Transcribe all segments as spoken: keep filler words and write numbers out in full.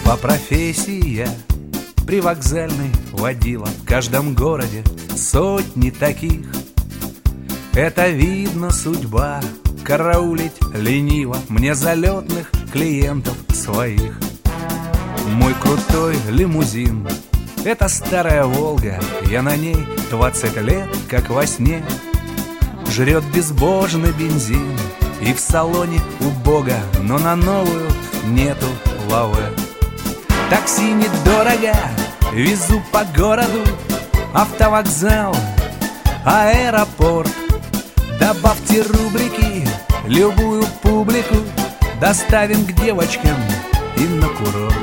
По профессии я привокзальный водила. В каждом городе сотни таких. Это видно судьба, караулить лениво мне залетных клиентов своих. Мой крутой лимузин — это старая Волга. Я на ней двадцать лет, как во сне. Жрет безбожный бензин, и в салоне убого, но на новую нету лавы. Такси недорого, везу по городу. Автовокзал, аэропорт. Добавьте рубрики, любую публику доставим к девочкам и на курорт.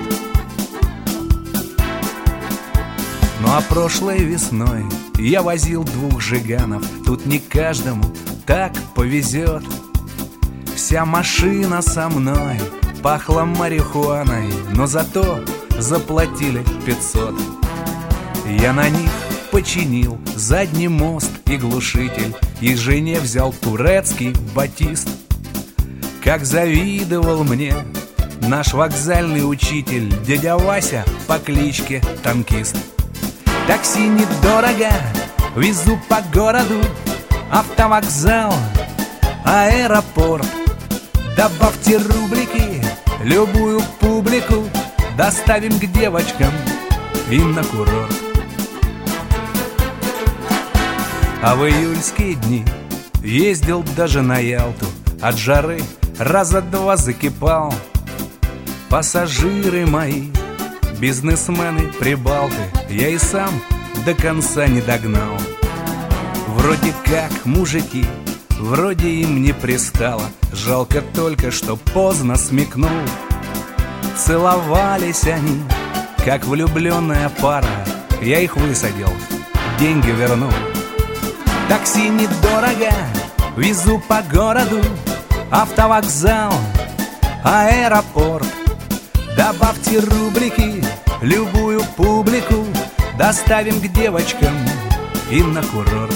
Ну а прошлой весной я возил двух жиганов. Тут не каждому так повезет. Вся машина со мной пахла марихуаной, но зато заплатили пятьсот. Я на них починил задний мост и глушитель, и жене взял турецкий батист. Как завидовал мне наш вокзальный учитель, дядя Вася по кличке Танкист. Такси недорого, везу по городу. Автовокзал, аэропорт. Добавьте рубрики, любую публику доставим к девочкам и на курорт. А в июльские дни ездил даже на Ялту. От жары раза два закипал. Пассажиры мои, бизнесмены, прибалты, я и сам до конца не догнал. Вроде как мужики, вроде им не пристало. Жалко только, что поздно смекнул. Целовались они, как влюбленная пара. Я их высадил, деньги вернул. Такси недорого, везу по городу. Автовокзал, аэропорт. Добавьте рубрики, любую публику доставим к девочкам и на курорт.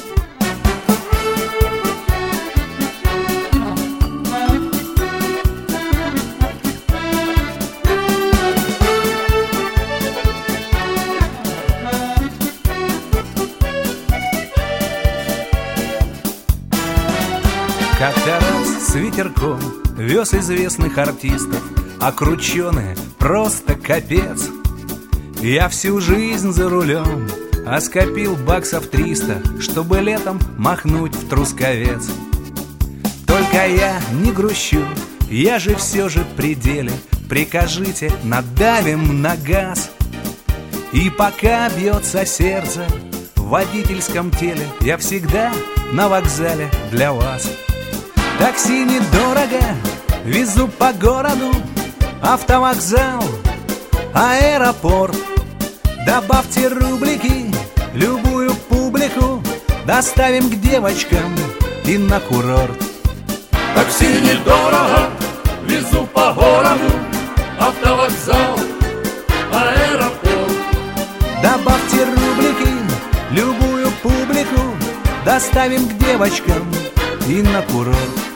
Как-то раз с ветерком вез известных артистов, а крученые просто капец. Я всю жизнь за рулем, а скопил баксов триста, чтобы летом махнуть в Трусковец. Только я не грущу, я же все же при деле. Прикажите, надавим на газ. И пока бьется сердце в водительском теле, я всегда на вокзале для вас. Такси недорого, везу по городу. Автовокзал, аэропорт. Добавьте рубрики, любую публику доставим к девочкам и на курорт. Такси недорого, везу по городу. Автовокзал, аэропорт. Добавьте рубрики, любую публику доставим к девочкам и на курорт.